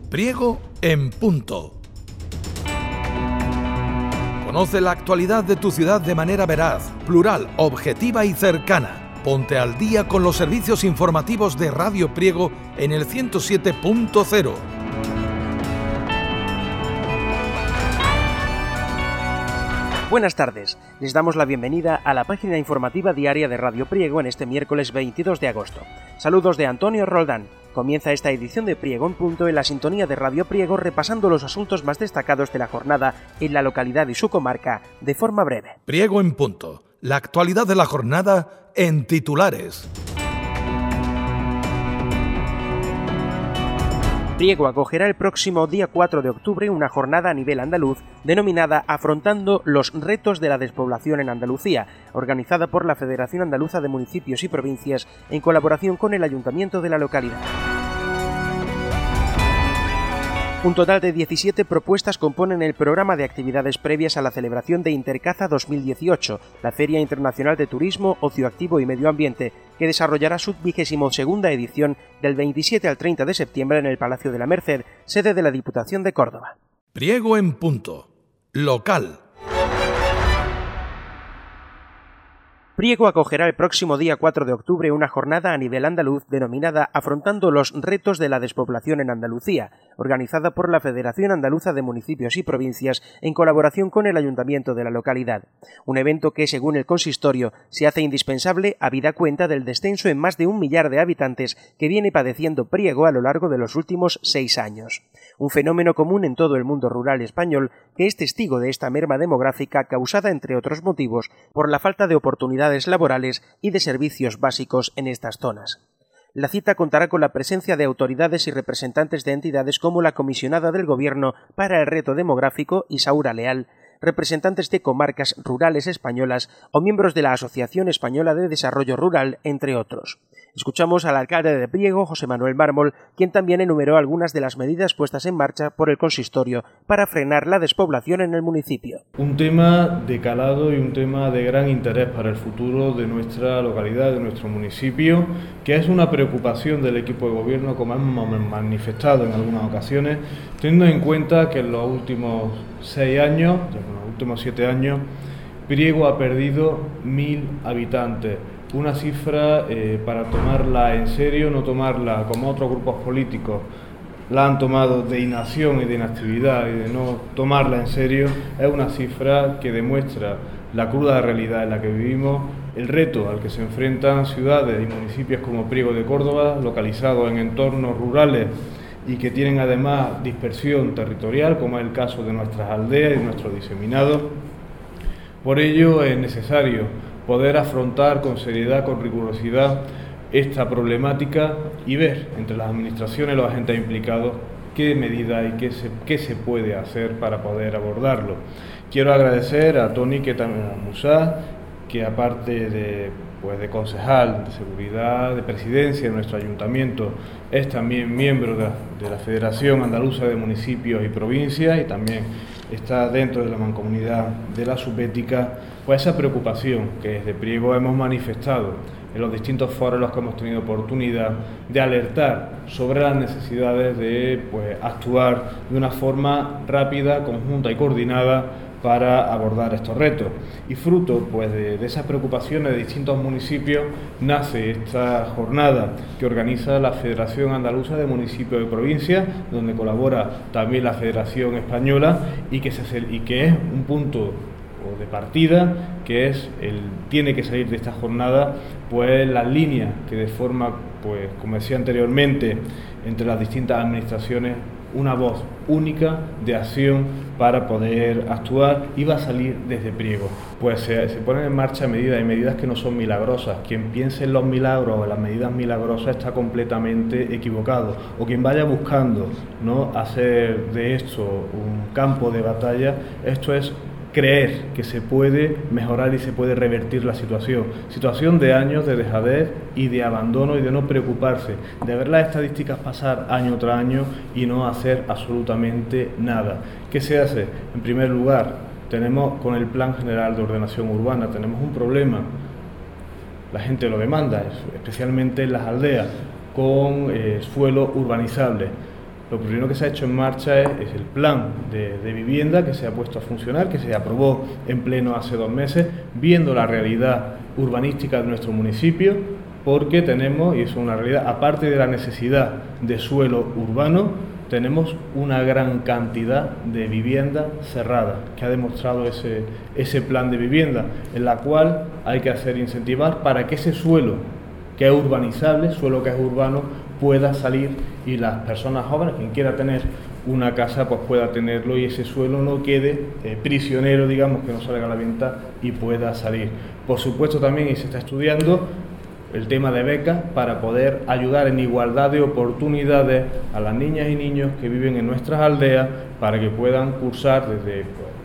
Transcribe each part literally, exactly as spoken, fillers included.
Priego en punto. Conoce la actualidad de tu ciudad de manera veraz, plural, objetiva y cercana. Ponte al día con los servicios informativos de Radio Priego en el ciento siete punto cero. Buenas tardes, les damos la bienvenida a la página informativa diaria de Radio Priego en este miércoles veintidós de agosto. Saludos de Antonio Roldán. Comienza esta edición de Priego en punto en la sintonía de Radio Priego repasando los asuntos más destacados de la jornada en la localidad y su comarca de forma breve. Priego en punto, la actualidad de la jornada en titulares. Priego acogerá el próximo día cuatro de octubre una jornada a nivel andaluz denominada Afrontando los retos de la despoblación en Andalucía, organizada por la Federación Andaluza de Municipios y Provincias en colaboración con el Ayuntamiento de la localidad. Un total de diecisiete propuestas componen el programa de actividades previas a la celebración de Intercaza dos mil dieciocho, la Feria Internacional de Turismo, Ocio Activo y Medio Ambiente, que desarrollará su vigésimo segunda edición del veintisiete al treinta de septiembre en el Palacio de la Merced, sede de la Diputación de Córdoba. Priego en punto. Local. Priego acogerá el próximo día cuatro de octubre una jornada a nivel andaluz denominada Afrontando los retos de la despoblación en Andalucía, organizada por la Federación Andaluza de Municipios y Provincias en colaboración con el Ayuntamiento de la localidad. Un evento que, según el consistorio, se hace indispensable habida cuenta del descenso en más de un millar de habitantes que viene padeciendo Priego a lo largo de los últimos seis años. Un fenómeno común en todo el mundo rural español que es testigo de esta merma demográfica causada, entre otros motivos, por la falta de oportunidades laborales y de servicios básicos en estas zonas. La cita contará con la presencia de autoridades y representantes de entidades como la comisionada del Gobierno para el reto demográfico, Isaura Leal, representantes de comarcas rurales españolas o miembros de la Asociación Española de Desarrollo Rural, entre otros. Escuchamos al alcalde de Priego, José Manuel Mármol, quien también enumeró algunas de las medidas puestas en marcha por el consistorio para frenar la despoblación en el municipio. Un tema de calado y un tema de gran interés para el futuro de nuestra localidad, de nuestro municipio, que es una preocupación del equipo de gobierno, como hemos manifestado en algunas ocasiones, teniendo en cuenta que en los últimos seis años, en los últimos siete años, Priego ha perdido mil habitantes. Una cifra eh, para tomarla en serio, no tomarla como otros grupos políticos la han tomado de inacción y de inactividad y de no tomarla en serio, es una cifra que demuestra la cruda realidad en la que vivimos, el reto al que se enfrentan ciudades y municipios como Priego de Córdoba, localizados en entornos rurales y que tienen además dispersión territorial, como es el caso de nuestras aldeas y de nuestros diseminados. Por ello es necesario poder afrontar con seriedad, con rigurosidad esta problemática y ver entre las administraciones y los agentes implicados qué medidas y qué se, qué se puede hacer para poder abordarlo. Quiero agradecer a Tony que también a Musá, que aparte de, pues, de concejal de seguridad, de presidencia de nuestro ayuntamiento, es también miembro de la, de la Federación Andaluza de Municipios y Provincias y también está dentro de la mancomunidad de la Subética. Pues esa preocupación que desde Priego hemos manifestado en los distintos foros en los que hemos tenido oportunidad de alertar sobre las necesidades de pues, actuar de una forma rápida, conjunta y coordinada para abordar estos retos. Y fruto pues, de, de esas preocupaciones de distintos municipios nace esta jornada que organiza la Federación Andaluza de Municipios y Provincias, donde colabora también la Federación Española y que, se, y que es un punto de partida, que es el tiene que salir de esta jornada pues las líneas que de forma, pues como decía anteriormente, entre las distintas administraciones, una voz única de acción para poder actuar, y va a salir desde Priego. Pues se, se ponen en marcha medidas y medidas que no son milagrosas. Quien piense en los milagros o en las medidas milagrosas está completamente equivocado, o quien vaya buscando no hacer de esto un campo de batalla. Esto es creer que se puede mejorar y se puede revertir la situación. Situación de años de dejadez y de abandono y de no preocuparse, de ver las estadísticas pasar año tras año y no hacer absolutamente nada. ¿Qué se hace? En primer lugar, tenemos con el Plan General de Ordenación Urbana, tenemos un problema, la gente lo demanda, especialmente en las aldeas, con eh, suelo urbanizable. Lo primero que se ha hecho en marcha es, es el plan de, de vivienda que se ha puesto a funcionar, que se aprobó en pleno hace dos meses, viendo la realidad urbanística de nuestro municipio, porque tenemos, y eso es una realidad, aparte de la necesidad de suelo urbano, tenemos una gran cantidad de vivienda cerrada, que ha demostrado ese, ese plan de vivienda, en la cual hay que hacer incentivar para que ese suelo que es urbanizable, suelo que es urbano, pueda salir y las personas jóvenes, quien quiera tener una casa, pues pueda tenerlo y ese suelo no quede eh, prisionero, digamos, que no salga a la venta y pueda salir. Por supuesto también, y se está estudiando, el tema de becas para poder ayudar en igualdad de oportunidades a las niñas y niños que viven en nuestras aldeas para que puedan cursar desde pues,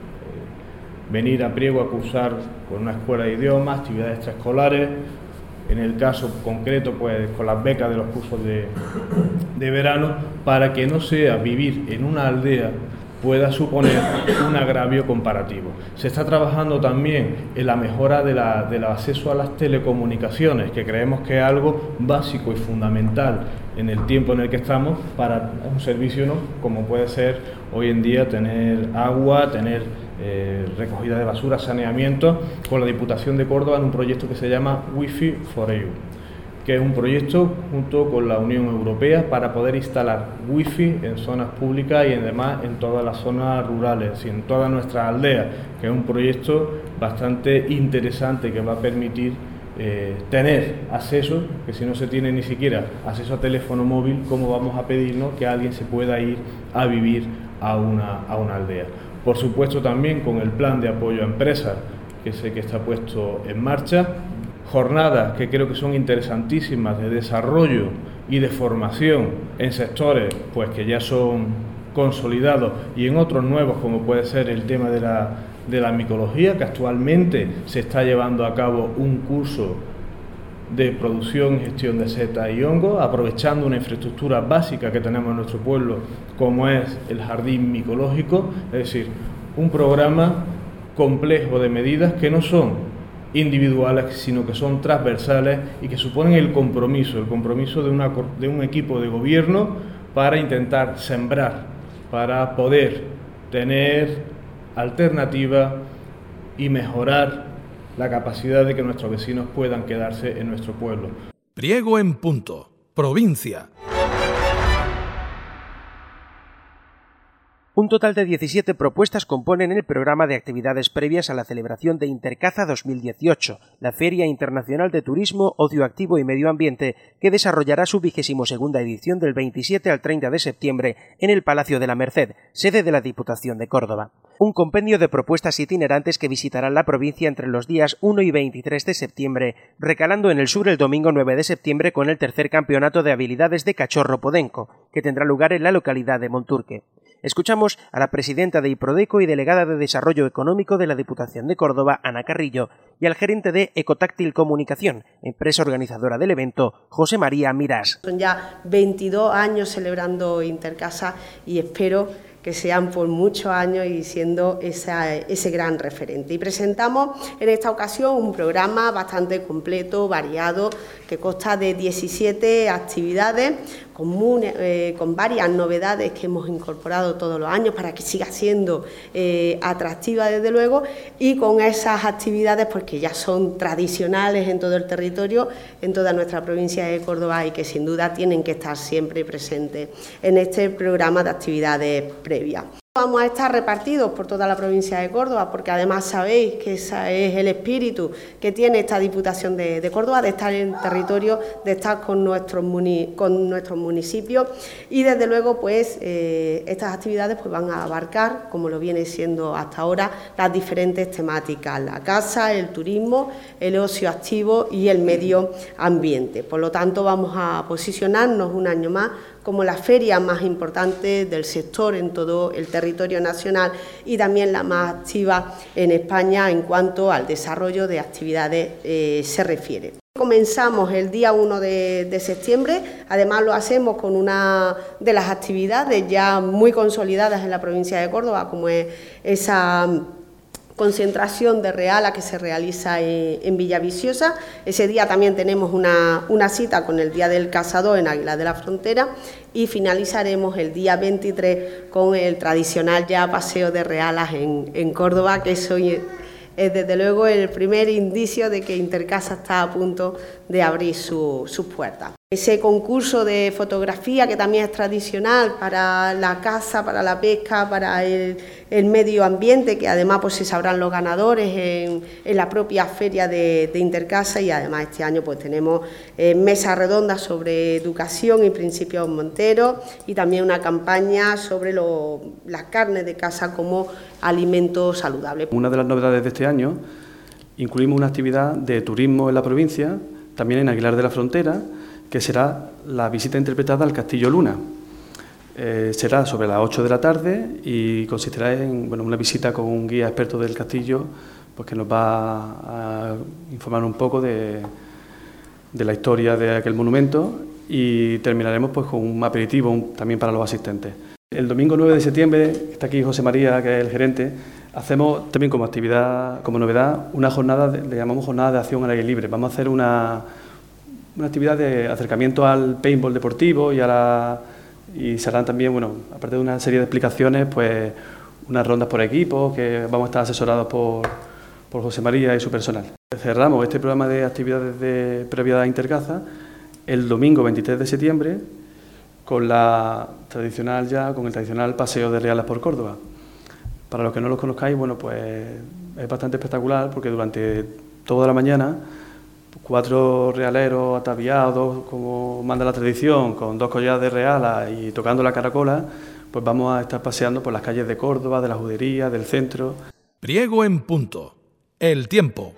eh, venir a Priego a cursar con una escuela de idiomas, actividades extraescolares. En el caso concreto, pues con las becas de los cursos de, de verano, para que no sea vivir en una aldea pueda suponer un agravio comparativo. Se está trabajando también en la mejora de la, del acceso a las telecomunicaciones, que creemos que es algo básico y fundamental en el tiempo en el que estamos para un servicio, ¿no?, como puede ser hoy en día tener agua, tener eh, recogida de basura, saneamiento, con la Diputación de Córdoba en un proyecto que se llama Wi-Fi for E U, que es un proyecto junto con la Unión Europea para poder instalar wifi en zonas públicas y además en todas las zonas rurales y en todas nuestras aldeas, que es un proyecto bastante interesante que va a permitir eh, tener acceso, que si no se tiene ni siquiera acceso a teléfono móvil, ¿cómo vamos a pedirnos que alguien se pueda ir a vivir a una, a una aldea? Por supuesto también con el plan de apoyo a empresas, que sé que está puesto en marcha, jornadas que creo que son interesantísimas de desarrollo y de formación en sectores pues que ya son consolidados y en otros nuevos, como puede ser el tema de la, de la micología, que actualmente se está llevando a cabo un curso de producción y gestión de setas y hongos, aprovechando una infraestructura básica que tenemos en nuestro pueblo, como es el jardín micológico, es decir, un programa complejo de medidas que no son individuales, sino que son transversales y que suponen el compromiso, el compromiso de, una, de un equipo de gobierno para intentar sembrar, para poder tener alternativas y mejorar la capacidad de que nuestros vecinos puedan quedarse en nuestro pueblo. Priego en Punto, provincia. Un total de diecisiete propuestas componen el programa de actividades previas a la celebración de Intercaza dos mil dieciocho, la Feria Internacional de Turismo, Ocio Activo y Medio Ambiente, que desarrollará su vigésimo segunda edición del veintisiete al treinta de septiembre en el Palacio de la Merced, sede de la Diputación de Córdoba. Un compendio de propuestas itinerantes que visitarán la provincia entre los días uno y veintitrés de septiembre, recalando en el sur el domingo nueve de septiembre con el tercer campeonato de habilidades de cachorro podenco, que tendrá lugar en la localidad de Monturque. Escuchamos a la presidenta de IPRODECO y delegada de Desarrollo Económico de la Diputación de Córdoba, Ana Carrillo, y al gerente de Ecotáctil Comunicación, empresa organizadora del evento, José María Mirás. Son ya veintidós años celebrando Intercasa y espero que sean por muchos años y siendo esa, ese gran referente. Y presentamos en esta ocasión un programa bastante completo, variado, que consta de diecisiete actividades con, eh, con varias novedades que hemos incorporado todos los años para que siga siendo eh, atractiva desde luego, y con esas actividades pues que ya son tradicionales en todo el territorio, en toda nuestra provincia de Córdoba y que sin duda tienen que estar siempre presentes en este programa de actividades previas. Vamos a estar repartidos por toda la provincia de Córdoba, porque además sabéis que ese es el espíritu que tiene esta Diputación de, de Córdoba, de estar en territorio, de estar con nuestros, muni, con nuestros municipios, y desde luego pues eh, estas actividades pues van a abarcar, como lo viene siendo hasta ahora, las diferentes temáticas: la casa, el turismo, el ocio activo y el medio ambiente. Por lo tanto, vamos a posicionarnos un año más como la feria más importante del sector en todo el territorio nacional y también la más activa en España en cuanto al desarrollo de actividades eh, se refiere. Comenzamos el día uno de, de septiembre, además lo hacemos con una de las actividades ya muy consolidadas en la provincia de Córdoba, como es esa concentración de Reala que se realiza en Villaviciosa. Ese día también tenemos una, una cita con el Día del Cazador en Aguilar de la Frontera y finalizaremos el día veintitrés con el tradicional ya paseo de Realas en, en Córdoba, que eso es desde luego el primer indicio de que Intercasa está a punto de abrir su, sus puertas. Ese concurso de fotografía que también es tradicional para la caza, para la pesca, para el, el medio ambiente, que además pues se sabrán los ganadores en, en la propia feria de, de Intercasa, y además este año pues tenemos eh, mesas redondas sobre educación y principios monteros y también una campaña sobre lo, las carnes de caza como alimento saludable. Una de las novedades de este año, incluimos una actividad de turismo en la provincia, también en Aguilar de la Frontera, que será la visita interpretada al Castillo Luna. Eh, será sobre las ocho de la tarde y consistirá en bueno, una visita con un guía experto del castillo, pues, que nos va a informar un poco de, de la historia de aquel monumento, y terminaremos pues, con un aperitivo un, también para los asistentes. El domingo nueve de septiembre, está aquí José María, que es el gerente, hacemos también como actividad, como novedad, una jornada, de, le llamamos jornada de acción al aire libre. Vamos a hacer una... una actividad de acercamiento al paintball deportivo y a la y serán también, bueno, aparte de una serie de explicaciones, pues unas rondas por equipos, que vamos a estar asesorados por, por José María y su personal. Cerramos este programa de actividades de previa a Intercasa el domingo veintitrés de septiembre con la tradicional ya, con el tradicional paseo de Realas por Córdoba. Para los que no los conozcáis, bueno, pues es bastante espectacular porque durante toda la mañana cuatro realeros ataviados, como manda la tradición, con dos collares de Reala y tocando la caracola, pues vamos a estar paseando por las calles de Córdoba, de la Judería, del centro. Priego en punto. El tiempo.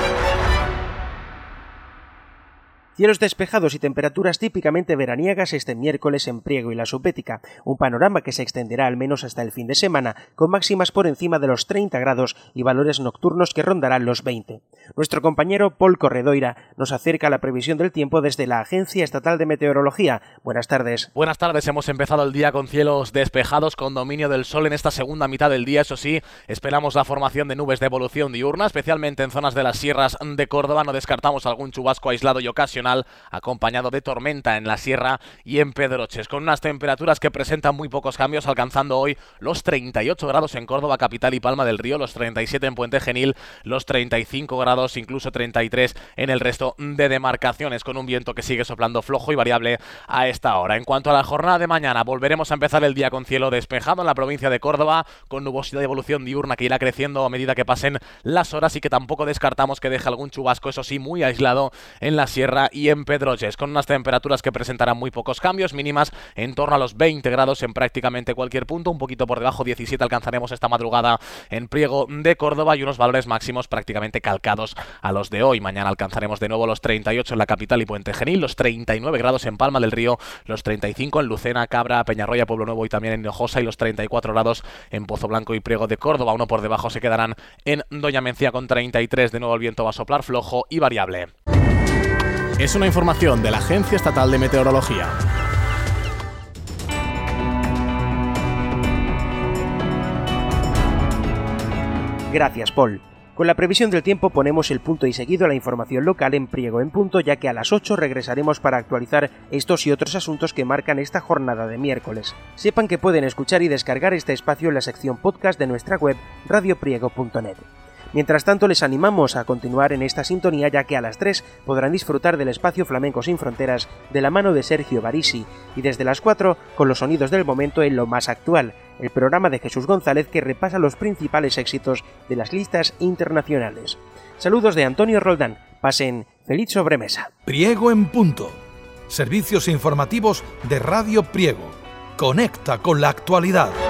Cielos despejados y temperaturas típicamente veraniegas este miércoles en Priego y la Subbética, un panorama que se extenderá al menos hasta el fin de semana, con máximas por encima de los treinta grados y valores nocturnos que rondarán los veinte. Nuestro compañero Paul Corredoira nos acerca a la previsión del tiempo desde la Agencia Estatal de Meteorología. Buenas tardes. Buenas tardes, hemos empezado el día con cielos despejados, con dominio del sol en esta segunda mitad del día. Eso sí, esperamos la formación de nubes de evolución diurna, especialmente en zonas de las sierras de Córdoba. No descartamos algún chubasco aislado y ocasional, acompañado de tormenta en la sierra y en Pedroches, con unas temperaturas que presentan muy pocos cambios, alcanzando hoy los treinta y ocho grados en Córdoba capital y Palma del Río, los treinta y siete en Puente Genil, los treinta y cinco grados, incluso treinta y tres en el resto de demarcaciones, con un viento que sigue soplando flojo y variable a esta hora. En cuanto a la jornada de mañana, volveremos a empezar el día con cielo despejado en la provincia de Córdoba, con nubosidad de evolución diurna que irá creciendo a medida que pasen las horas y que tampoco descartamos que deje algún chubasco, eso sí, muy aislado en la sierra y en Pedroches, con unas temperaturas que presentarán muy pocos cambios, mínimas en torno a los veinte grados en prácticamente cualquier punto, un poquito por debajo, diecisiete alcanzaremos esta madrugada en Priego de Córdoba, y unos valores máximos prácticamente calcados a los de hoy. Mañana alcanzaremos de nuevo los treinta y ocho en la capital y Puente Genil, los treinta y nueve grados en Palma del Río, los treinta y cinco en Lucena, Cabra, Peñarroya, Pueblo Nuevo y también en Hinojosa, y los treinta y cuatro grados en Pozo Blanco y Priego de Córdoba. Uno por debajo se quedarán en Doña Mencía con treinta y tres, de nuevo el viento va a soplar flojo y variable. Es una información de la Agencia Estatal de Meteorología. Gracias, Paul. Con la previsión del tiempo ponemos el punto y seguido a la información local en Priego en punto, ya que a las ocho regresaremos para actualizar estos y otros asuntos que marcan esta jornada de miércoles. Sepan que pueden escuchar y descargar este espacio en la sección podcast de nuestra web radio priego punto net. Mientras tanto, les animamos a continuar en esta sintonía, ya que a las tres podrán disfrutar del espacio Flamenco sin Fronteras de la mano de Sergio Barisi, y desde las cuatro con los sonidos del momento en Lo Más Actual, el programa de Jesús González que repasa los principales éxitos de las listas internacionales. Saludos de Antonio Roldán. Pasen feliz sobremesa. Priego en punto. Servicios informativos de Radio Priego. Conecta con la actualidad.